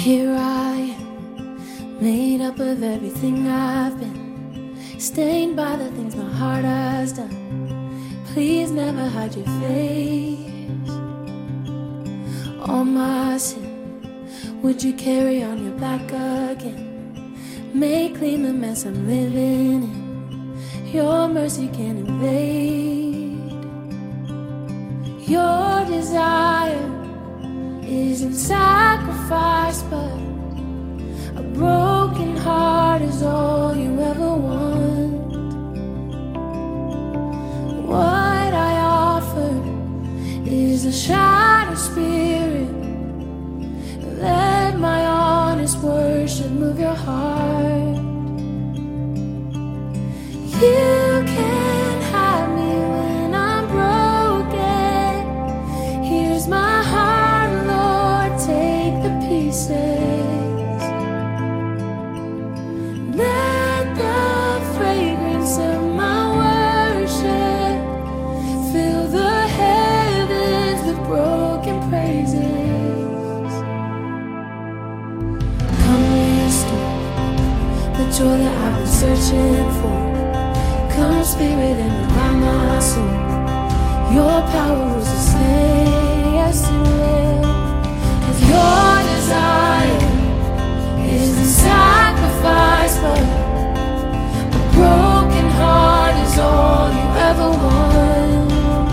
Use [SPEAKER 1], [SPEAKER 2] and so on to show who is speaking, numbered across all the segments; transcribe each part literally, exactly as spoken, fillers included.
[SPEAKER 1] Here I am, made up of everything I've been, stained by the things my heart has done. Please never hide your face. All my sin, would you carry on your back again? Make clean the mess I'm living in. Your mercy can invade. Your desire isn't sacrifice, but a broken heart is all you ever want. What I offer is a shattered spirit. Let my honest worship move your heart. You can't hide me when I'm broken. Here's my heart, Lord, take the pieces. Let the fragrance of my worship fill the heavens with broken praises. Come restore the joy that I've been searching for. Come Spirit and revive my soul. Your power will sustain, yes it will. 'Cause your desire is a sacrifice, but a broken heart is all you ever want.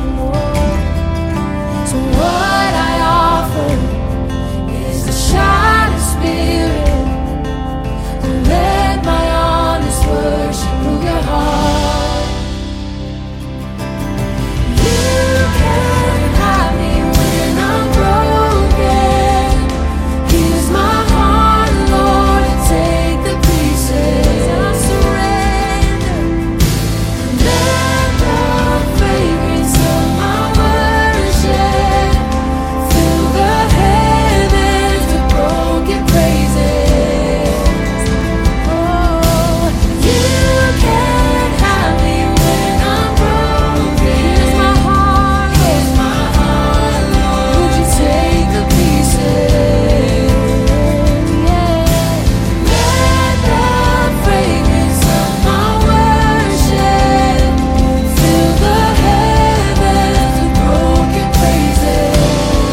[SPEAKER 1] So what I offer is a shattered spirit. Let my honest worship move your heart. You can't hide me when I'm broken. Here's my heart, Lord, take the pieces. I surrender. Let the fragrance of my worship fill the heavens with broken praises. Oh, you can't hide me when I'm broken. Here's my heart, here's my heart, Lord. Would you take the pieces? Yeah. Let the fragrance of my worship fill the heavens with broken praises.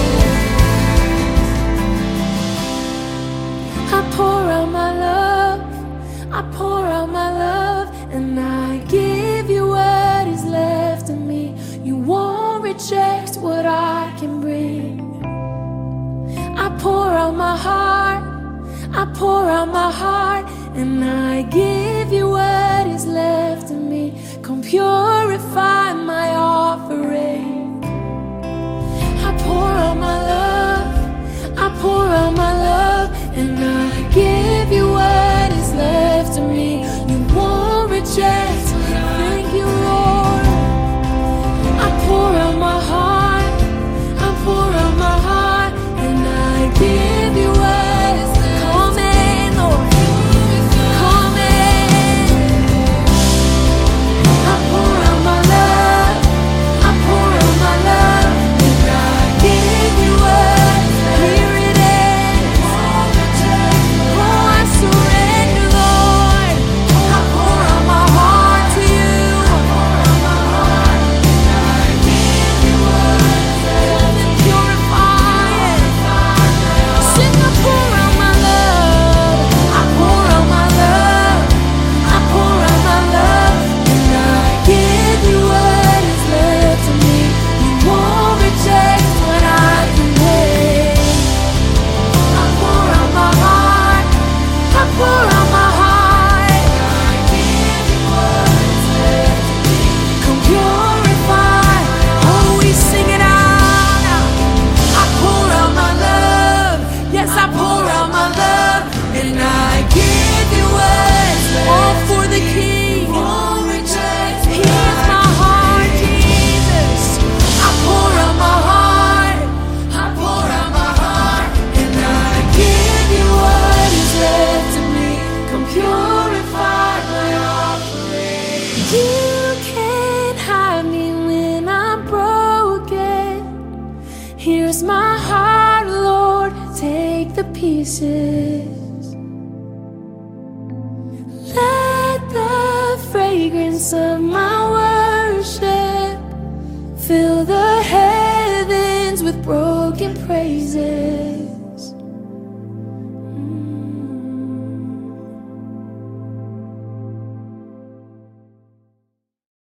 [SPEAKER 1] I pour out my love, I pour out my love, and I give you what is left of me. You won't reject what I can bring. I pour out my heart, I pour out my heart, and I give you what is left of me. Come purify my offering. I pour out my love, I pour out my love, and I give you what is left of me. You won't reject. Thank you, Lord. I pour out my heart, I pour out my heart, and I give you what is left. Come in, Lord. Come in. I pour out my love, I pour out my love, and I give you what to pieces. Let the fragrance of my worship fill the heavens with broken praises.